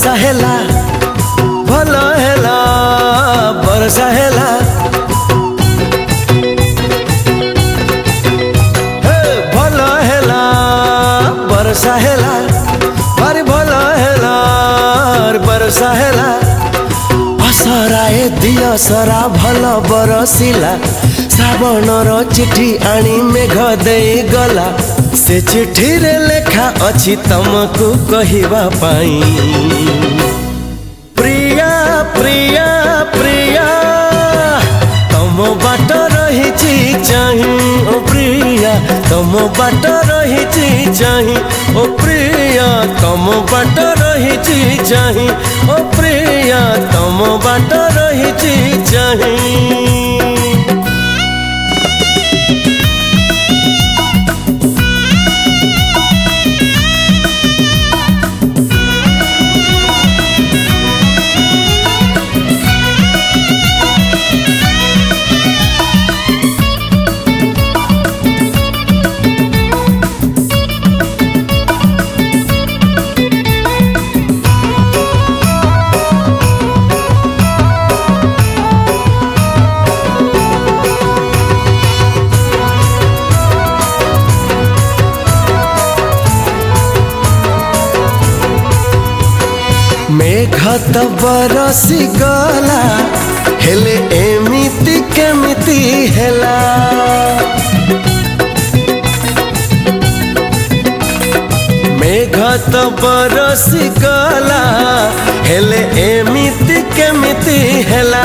बरसा हेला भल हेला बरसा हेला भल हेला बरसा हेला भारी भल हेला बरसा हेला असराए दिय सरा भल बरसिला श्रावणर चिठी आनी मेघ देई गला से चिठी रे लेखा अछि तमको कहिबा पाई प्रिया प्रिया प्रिया तम बाट रहिछि चाहि ओ प्रिया तम बाट रहिछि चाहि ओ प्रिया तम बाट रहिछि चाहि ओ प्रिया तम बाट रहिछि चाहि मेघ तो बरसी गला हेले एमिति केमिति हेला मेघ तो बरसी गला हेले एमिति केमिति हेला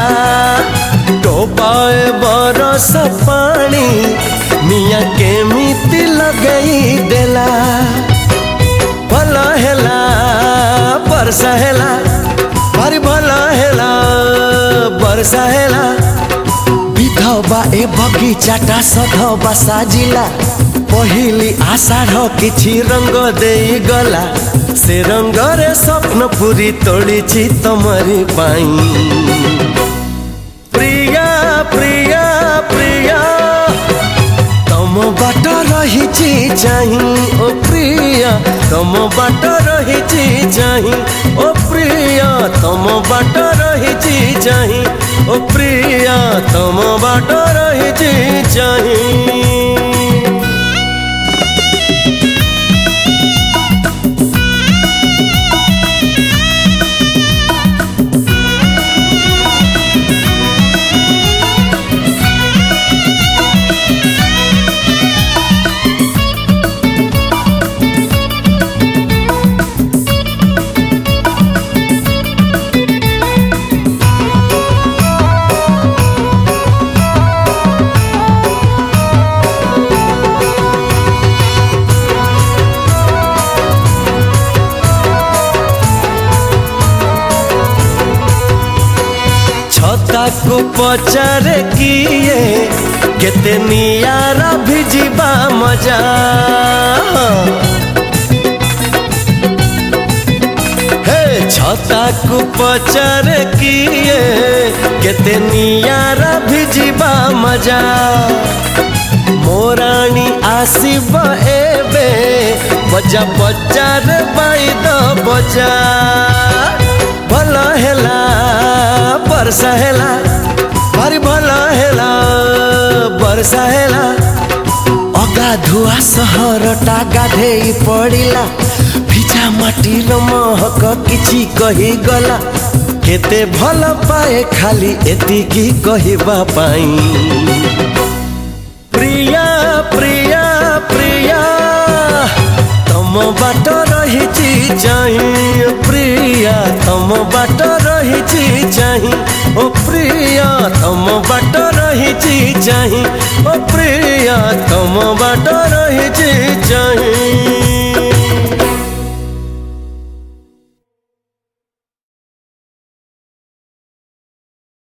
टोपाए बरस पानी मिया केमिति लगई देला भल हेला बरसा हेला भारी भल हेला बरसा हेला विधवा ए बगीचाटा सधवा साजिला पहिली आषाढ़ किछि रंग देई गला से रंग रे स्वप्न पूरी तोड़ीछि तमरी पाई प्रिया प्रिया प्रिया तम बाट रहिछि चाहि ओ प्रिया तम बाट रहिछि चाहि ओ प्रिया तम बाट रहिछि चाहि ओ प्रिया तम बाट रहिछि चाहि छताको पचारे किए केते नियारा भिजिबा मजा हे छताको पचारे किए केते नियारा भिजिबा मजा मोराणी आसीब एबे बजा बजार बाईद बजा भल हेला बरसा हेला भारी भल हेला बरसा हेला अगाधुआ सहरटा गाधेई पड़िला भिजा माटीर महक किछि कहि गला केते भल पाए खाली एतिकी कहिबा पाई प्रिया प्रिया प्रिया तम बाट रहिछि चाहि प्रिया तम बाट रहिछि चाहि ओ प्रिया तम बाट रहिछि चाहि ओ प्रिया तम बाट रहिछि